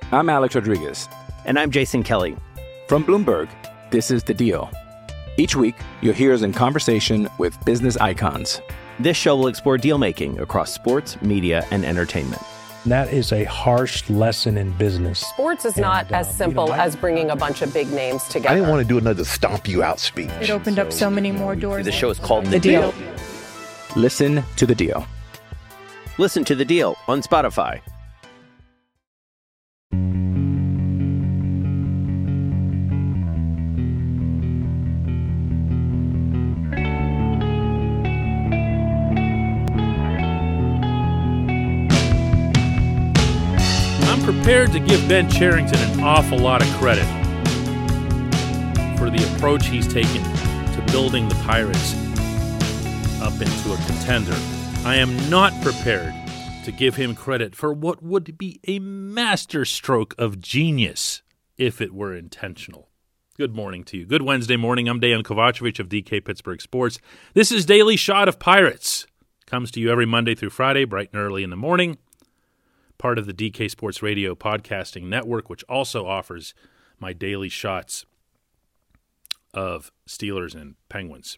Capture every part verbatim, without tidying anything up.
I'm Alex Rodriguez. And I'm Jason Kelly. From Bloomberg, this is The Deal. Each week, you'll hear us in conversation with business icons. This show will explore deal-making across sports, media, and entertainment. That is a harsh lesson in business. Sports is not and, as uh, simple you know, I, as bringing a bunch of big names together. I didn't want to do another stomp you out speech. It opened so, up so many more doors. The show is called The, the deal. deal. Listen to The Deal. Listen to The Deal on Spotify. I'm prepared to give Ben Cherington an awful lot of credit for the approach he's taken to building the Pirates up into a contender. I am not prepared to give him credit for what would be a masterstroke of genius if it were intentional. Good morning to you. Good Wednesday morning. I'm Dejan Kovacevic of D K Pittsburgh Sports. This is Daily Shot of Pirates. Comes to you every Monday through Friday, bright and early in the morning. Part of the D K Sports Radio podcasting network, which also offers my daily shots of Steelers and Penguins.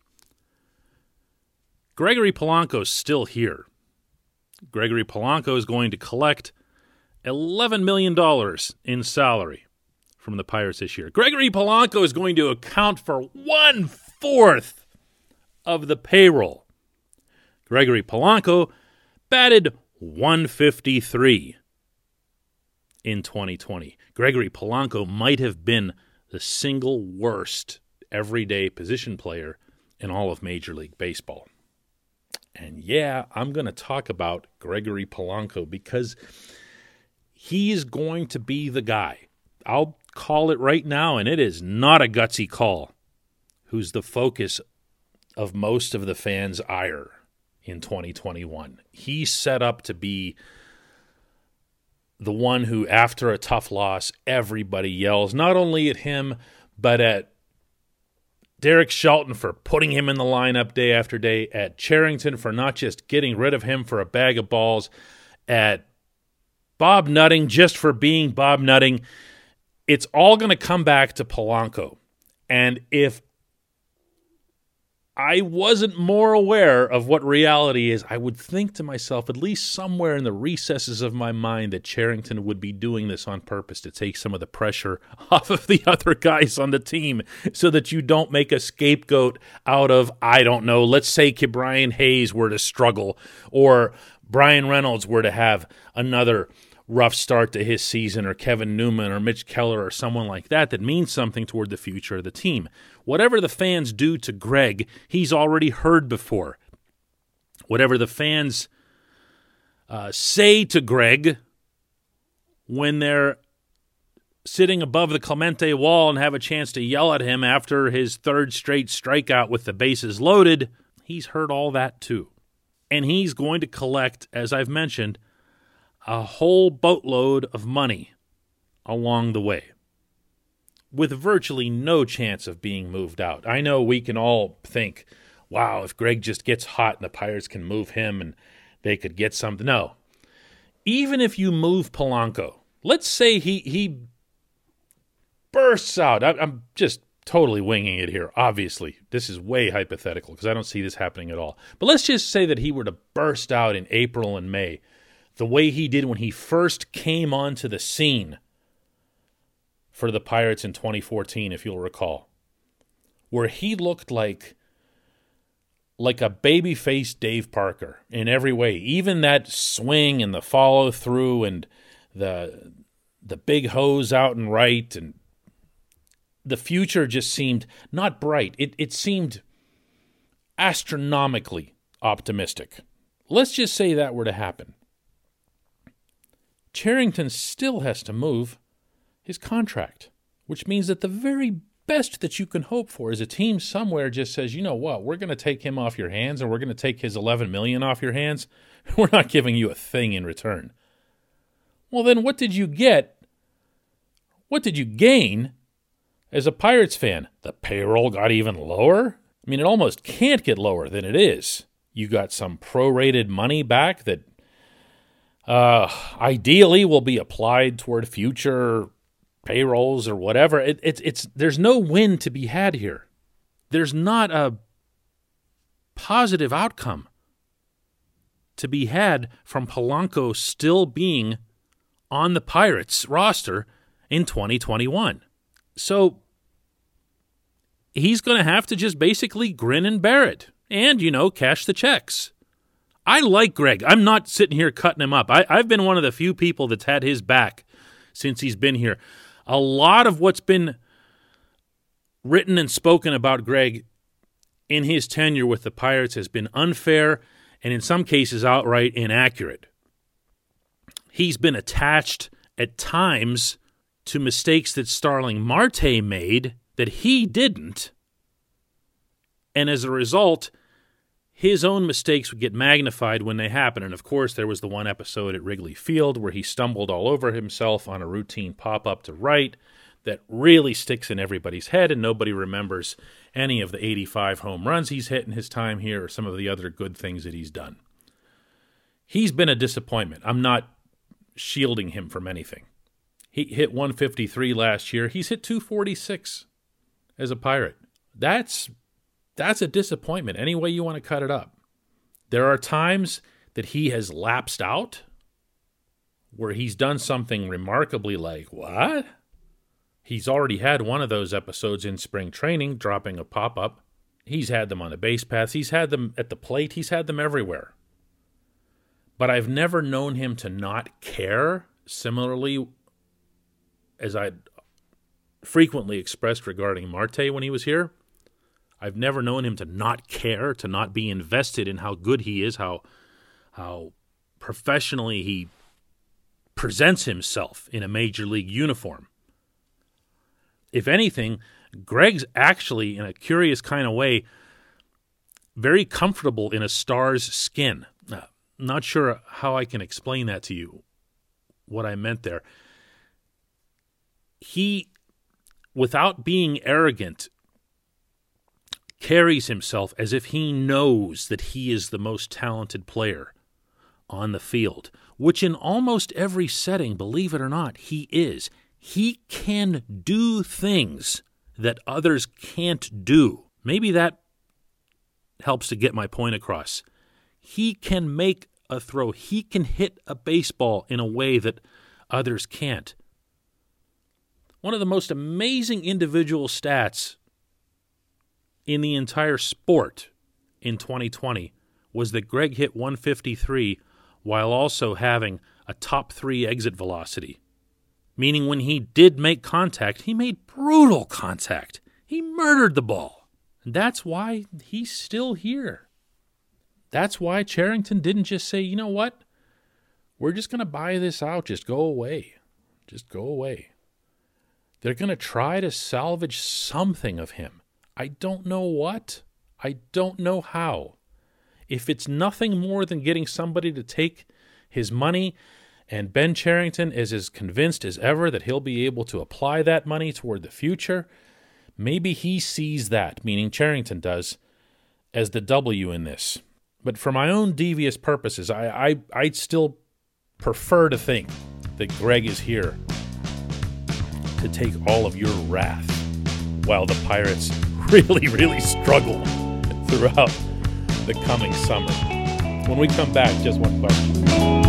Gregory Polanco's still here. Gregory Polanco is going to collect eleven million dollars in salary from the Pirates this year. Gregory Polanco is going to account for one-fourth of the payroll. Gregory Polanco batted one fifty-three in twenty twenty. Gregory Polanco might have been the single worst everyday position player in all of Major League Baseball. And yeah, I'm going to talk about Gregory Polanco because he's going to be the guy. I'll call it right now, and it is not a gutsy call, who's the focus of most of the fans' ire in twenty twenty-one. He's set up to be the one who, after a tough loss, everybody yells not only at him, but at Derek Shelton for putting him in the lineup day after day, at Cherington for not just getting rid of him for a bag of balls, at Bob Nutting just for being Bob Nutting. It's all going to come back to Polanco. And if I wasn't more aware of what reality is, I would think to myself, at least somewhere in the recesses of my mind, that Cherington would be doing this on purpose to take some of the pressure off of the other guys on the team so that you don't make a scapegoat out of, I don't know, let's say Brian Hayes were to struggle or Brian Reynolds were to have another rough start to his season, or Kevin Newman or Mitch Keller or someone like that that means something toward the future of the team. Whatever the fans do to Greg, he's already heard before. Whatever the fans uh, say to Greg when they're sitting above the Clemente wall and have a chance to yell at him after his third straight strikeout with the bases loaded, he's heard all that too. And he's going to collect, as I've mentioned, a whole boatload of money along the way, with virtually no chance of being moved out. I know we can all think, wow, if Greg just gets hot and the Pirates can move him and they could get something. No. Even if you move Polanco, let's say he he bursts out. I, I'm just totally winging it here, obviously. This is way hypothetical because I don't see this happening at all. But let's just say that he were to burst out in April and May the way he did when he first came onto the scene for the Pirates in twenty fourteen, if you'll recall, where he looked like like a baby-faced Dave Parker in every way. Even that swing and the follow-through and the the big hose out and right, and the future just seemed not bright. It it seemed astronomically optimistic. Let's just say that were to happen. Cherington still has to move his contract, which means that the very best that you can hope for is a team somewhere just says, you know what, we're going to take him off your hands and we're going to take his eleven million dollars off your hands. We're not giving you a thing in return. Well, then what did you get? What did you gain as a Pirates fan? The payroll got even lower? I mean, it almost can't get lower than it is. You got some prorated money back that uh, ideally will be applied toward future payrolls or whatever. It, it's it's there's no win to be had here. There's not a positive outcome to be had from Polanco still being on the Pirates roster in twenty twenty-one. So he's going to have to just basically grin and bear it and, you know, cash the checks. I like Greg. I'm not sitting here cutting him up. I, I've been one of the few people that's had his back since he's been here. A lot of what's been written and spoken about Greg in his tenure with the Pirates has been unfair and in some cases outright inaccurate. He's been attached at times to mistakes that Starling Marte made that he didn't, and as a result, his own mistakes would get magnified when they happen. And of course, there was the one episode at Wrigley Field where he stumbled all over himself on a routine pop-up to right that really sticks in everybody's head, and nobody remembers any of the eighty-five home runs he's hit in his time here or some of the other good things that he's done. He's been a disappointment. I'm not shielding him from anything. He hit one fifty-three last year. He's hit two forty-six as a Pirate. That's that's a disappointment, any way you want to cut it up. There are times that he has lapsed out where he's done something remarkably like, what? He's already had one of those episodes in spring training, dropping a pop-up. He's had them on the base paths. He's had them at the plate. He's had them everywhere. But I've never known him to not care, similarly as I frequently expressed regarding Marte when he was here. I've never known him to not care, to not be invested in how good he is, how how professionally he presents himself in a major league uniform. If anything, Greg's actually, in a curious kind of way, very comfortable in a star's skin. Uh, not sure how I can explain that to you, what I meant there. He, without being arrogant, carries himself as if he knows that he is the most talented player on the field, which in almost every setting, believe it or not, he is. He can do things that others can't do. Maybe that helps to get my point across. He can make a throw. He can hit a baseball in a way that others can't. One of the most amazing individual stats in the entire sport in twenty twenty was that Greg hit one fifty-three while also having a top three exit velocity. Meaning when he did make contact, he made brutal contact. He murdered the ball. And that's why he's still here. That's why Cherington didn't just say, you know what? We're just going to buy this out. Just go away. Just go away. They're going to try to salvage something of him. I don't know what. I don't know how. If it's nothing more than getting somebody to take his money, and Ben Cherington is as convinced as ever that he'll be able to apply that money toward the future, maybe he sees that, meaning Cherington does, as the W in this. But for my own devious purposes, I, I, I'd still prefer to think that Greg is here to take all of your wrath while the Pirates really, really struggle throughout the coming summer. When we come back, just one question.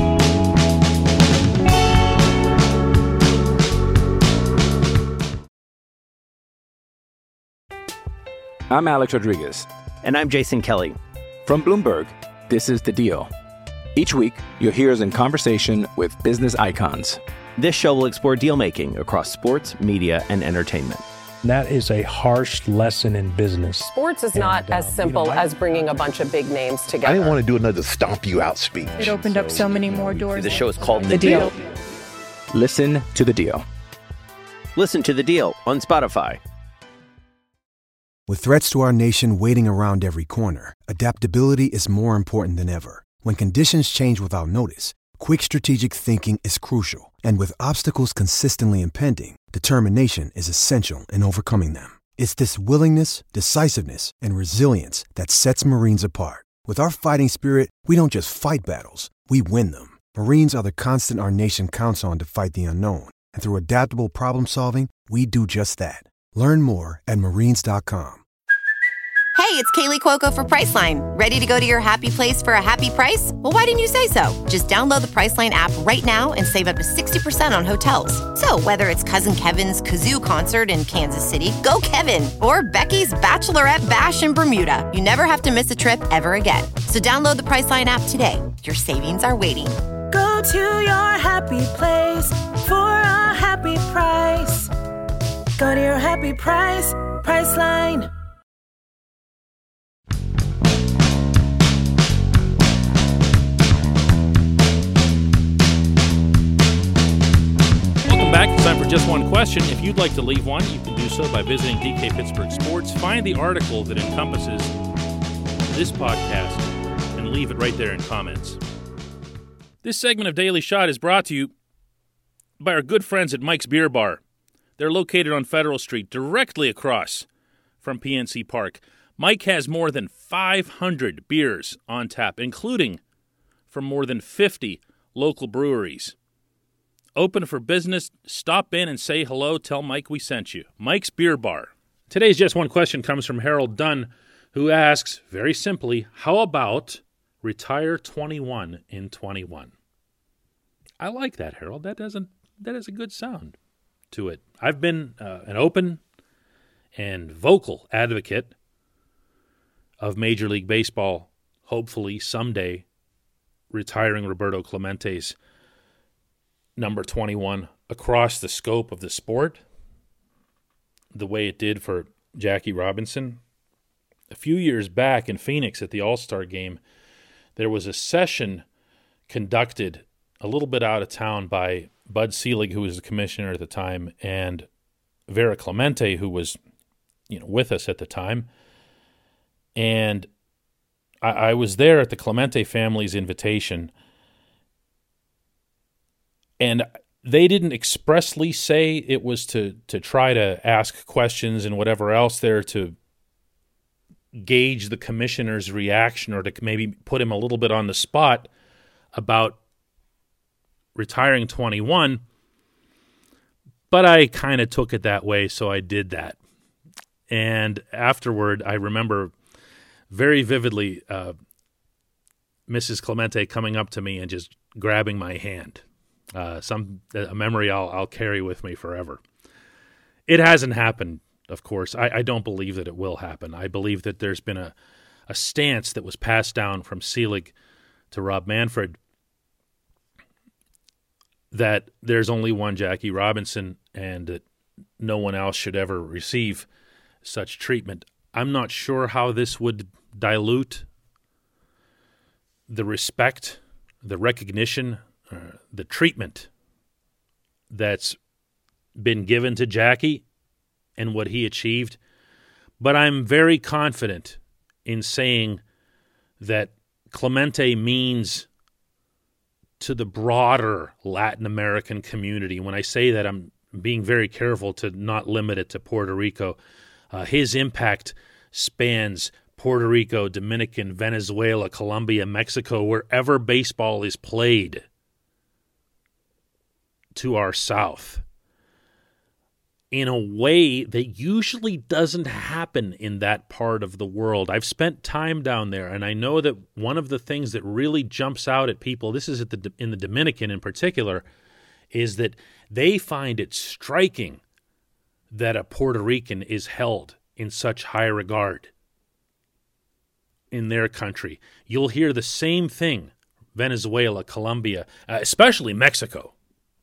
I'm Alex Rodriguez. And I'm Jason Kelly. From Bloomberg, this is The Deal. Each week, you'll hear us in conversation with business icons. This show will explore deal-making across sports, media, and entertainment. That is a harsh lesson in business. Sports is And, not as um, simple you know, I- as bringing a bunch of big names together. I didn't want to do another stomp you out speech. It opened up so many more doors. The show is called The, The deal. Deal. Listen to The Deal. Listen to The Deal on Spotify. With threats to our nation waiting around every corner, adaptability is more important than ever. When conditions change without notice, quick strategic thinking is crucial. And with obstacles consistently impending, determination is essential in overcoming them. It's this willingness, decisiveness, and resilience that sets Marines apart. With our fighting spirit, we don't just fight battles, we win them. Marines are the constant our nation counts on to fight the unknown. And through adaptable problem solving, we do just that. Learn more at marines dot com. Hey, it's Kaylee Cuoco for Priceline. Ready to go to your happy place for a happy price? Well, why didn't you say so? Just download the Priceline app right now and save up to sixty percent on hotels. So whether it's Cousin Kevin's Kazoo Concert in Kansas City, go Kevin, or Becky's Bachelorette Bash in Bermuda, you never have to miss a trip ever again. So download the Priceline app today. Your savings are waiting. Go to your happy place for a happy price. Go to your happy price, Priceline. Welcome back. It's time for Just One Question. If you'd like to leave one, you can do so by visiting D K Pittsburgh Sports. Find the article that encompasses this podcast and leave it right there in comments. This segment of Daily Shot is brought to you by our good friends at Mike's Beer Bar. They're located on Federal Street, directly across from P N C Park. Mike has more than five hundred beers on tap, including from more than fifty local breweries. Open for business. Stop in and say hello. Tell Mike we sent you. Mike's Beer Bar. Today's Just One Question comes from Harold Dunn, who asks, very simply, how about retire twenty-one in twenty-one? I like that, Harold. That doesn't. That has a good sound to it. I've been uh, an open and vocal advocate of Major League Baseball, hopefully someday retiring Roberto Clemente's number twenty-one across the scope of the sport, the way it did for Jackie Robinson. A few years back in Phoenix at the All-Star Game, there was a session conducted a little bit out of town by Bud Selig, who was the commissioner at the time, and Vera Clemente, who was, you know, with us at the time. And I, I was there at the Clemente family's invitation, and they didn't expressly say it was to to try to ask questions and whatever else there to gauge the commissioner's reaction or to maybe put him a little bit on the spot about retiring twenty-one, but I kind of took it that way, so I did that. And afterward, I remember very vividly uh, Missus Clemente coming up to me and just grabbing my hand. Uh, some a memory I'll I'll carry with me forever. It hasn't happened, of course. I, I don't believe that it will happen. I believe that there's been a, a stance that was passed down from Selig to Rob Manfred that there's only one Jackie Robinson and that no one else should ever receive such treatment. I'm not sure how this would dilute the respect, the recognition, uh, the treatment that's been given to Jackie and what he achieved. But I'm very confident in saying that Clemente means to the broader Latin American community. When I say that, I'm being very careful to not limit it to Puerto Rico. Uh, his impact spans Puerto Rico, Dominican, Venezuela, Colombia, Mexico, wherever baseball is played to our south, in a way that usually doesn't happen in that part of the world. I've spent time down there, and I know that one of the things that really jumps out at people, this is at the in the Dominican in particular, is that they find it striking that a Puerto Rican is held in such high regard in their country. You'll hear the same thing, Venezuela, Colombia, uh, especially Mexico.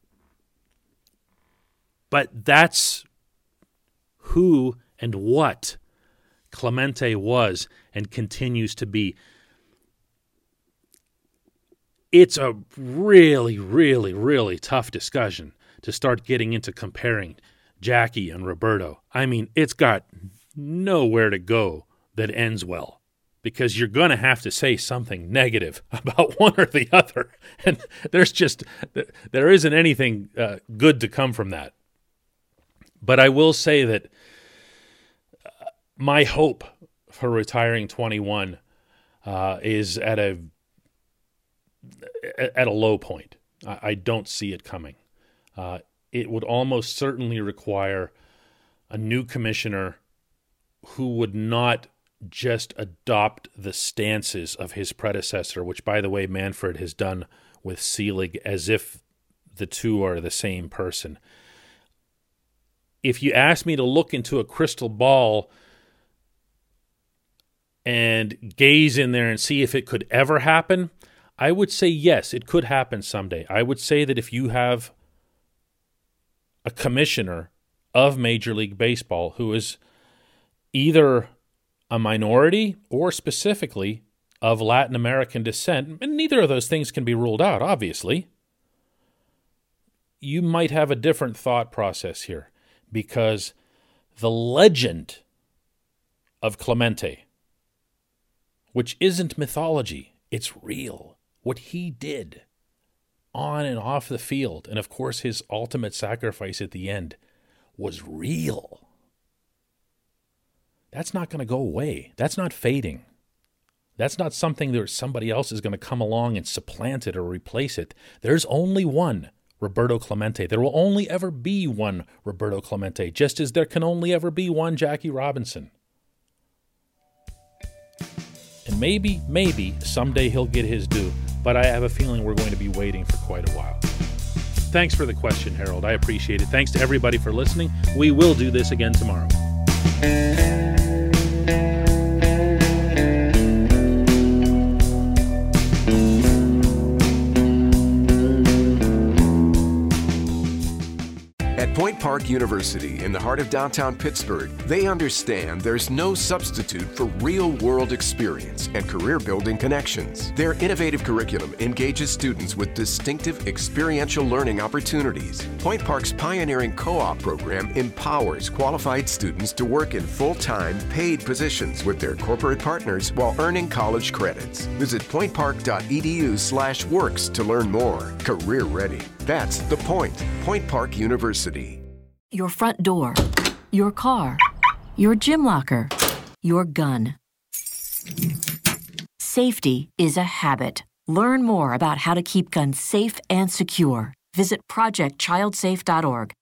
But that's who and what Clemente was and continues to be. It's a really, really, really tough discussion to start getting into comparing Jackie and Roberto. I mean, it's got nowhere to go that ends well, because you're going to have to say something negative about one or the other. And there's just, there isn't anything uh, good to come from that. But I will say that my hope for retiring twenty-one uh, is at a at a low point. I don't see it coming. Uh, it would almost certainly require a new commissioner who would not just adopt the stances of his predecessor, which, by the way, Manfred has done with Selig, as if the two are the same person. If you ask me to look into a crystal ball and gaze in there and see if it could ever happen, I would say yes, it could happen someday. I would say that if you have a commissioner of Major League Baseball who is either a minority or specifically of Latin American descent, and neither of those things can be ruled out, obviously, you might have a different thought process here, because the legend of Clemente, which isn't mythology, it's real. What he did on and off the field, and of course his ultimate sacrifice at the end, was real. That's not going to go away. That's not fading. That's not something that somebody else is going to come along and supplant it or replace it. There's only one Roberto Clemente. There will only ever be one Roberto Clemente, just as there can only ever be one Jackie Robinson. And maybe, maybe someday he'll get his due, but I have a feeling we're going to be waiting for quite a while. Thanks for the question, Harold. I appreciate it. Thanks to everybody for listening. We will do this again tomorrow. At Point Park University in the heart of downtown Pittsburgh, they understand there's no substitute for real-world experience and career-building connections. Their innovative curriculum engages students with distinctive experiential learning opportunities. Point Park's pioneering co-op program empowers qualified students to work in full-time, paid positions with their corporate partners while earning college credits. Visit pointpark.edu slash works to learn more. Career ready. That's the point. Point Park University. Your front door, your car, your gym locker, your gun. Safety is a habit. Learn more about how to keep guns safe and secure. Visit project child safe dot org.